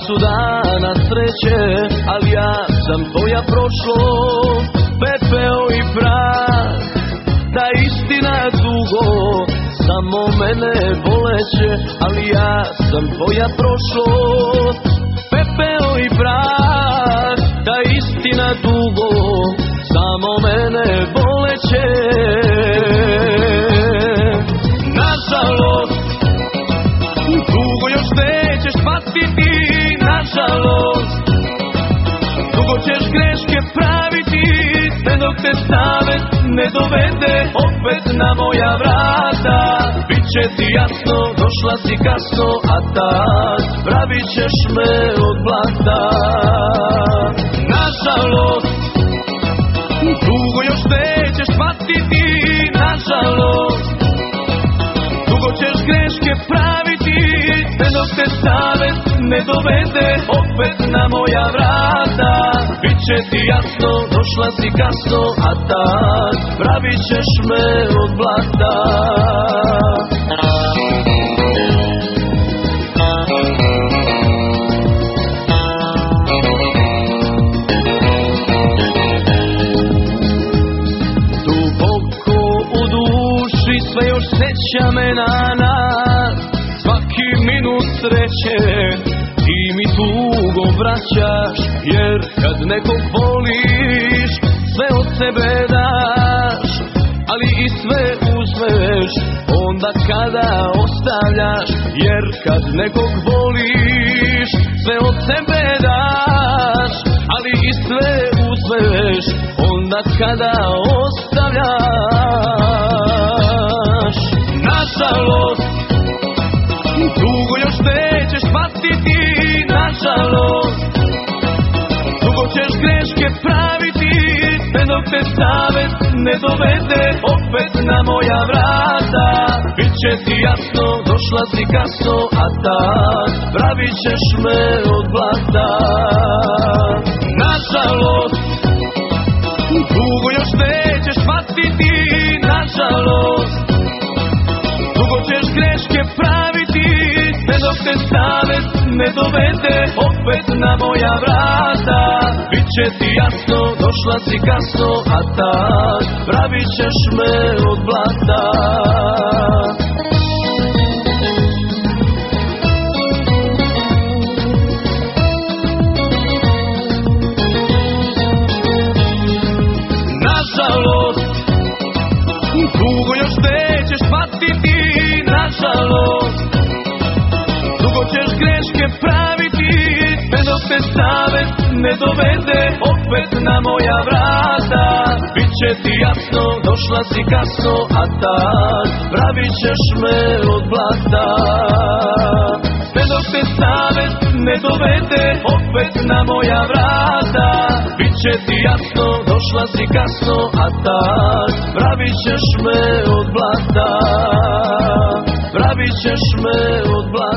su dana sreće, ali ja sam tvoja prošlost, pepeo i prah. Ta istina dugo samo mene boleće, ali ja sam tvoja prošlost, pepeo i prah. Ta istina dugo samo mene boleće. Nažalost, dugo još nećeš patiti, nažalost. Dugo ćeš greške praviti, sve dok te savjet ne dovede opet na moja vrata. Biće ti jasno, došla si kasno, a tad pravit ćeš me od blata. Nažalost, dugo još nećeš patiti, nažalost. Dugo ćeš greške praviti, sve dok te savjet ne dovede opet na moja vrata. Biće ti jasno, došla si kasno, a tad pravit ćeš me od blata. Duboko u duši sve još sjeća me na nas, svaki minut sreće ti mi tugo vraćaš, jer kad nekog voliš sve od sebe daš, ali i sve uzmeš onda kada ostavljaš, jer kad nekog voliš sve od sebe daš, ali i sve uzmeš onda kada ostavljaš. Nažalost, dugo još nećeš patiti, nažalost. Dugo ćeš greške praviti, sve dok te savjet ne dovede opet na moja vrata. Biće ti jasno, došla si kasno, a tad pravit ćeš me od blata. Nažalost, dugo još nećeš patiti, nažalost. Dugo ćeš greške praviti, sve dok te savjet ne dovede opet na moja vrata. Biće ti jasno, došla si kasno, a tad pravit ćeš me od blata. Nažalost, dugo još nećeš patiti, nažalost. Dugo ćeš greške praviti, sve dok te savjet ne dovede opet na moja vrata. Biće ti jasno, došla si kasno, a tad pravit ćeš me od blata. Sve dok te savjet ne dovede opet na moja vrata. Biće ti jasno, došla si kasno, a tad pravit ćeš me od blata. Pravit ćeš me od blata.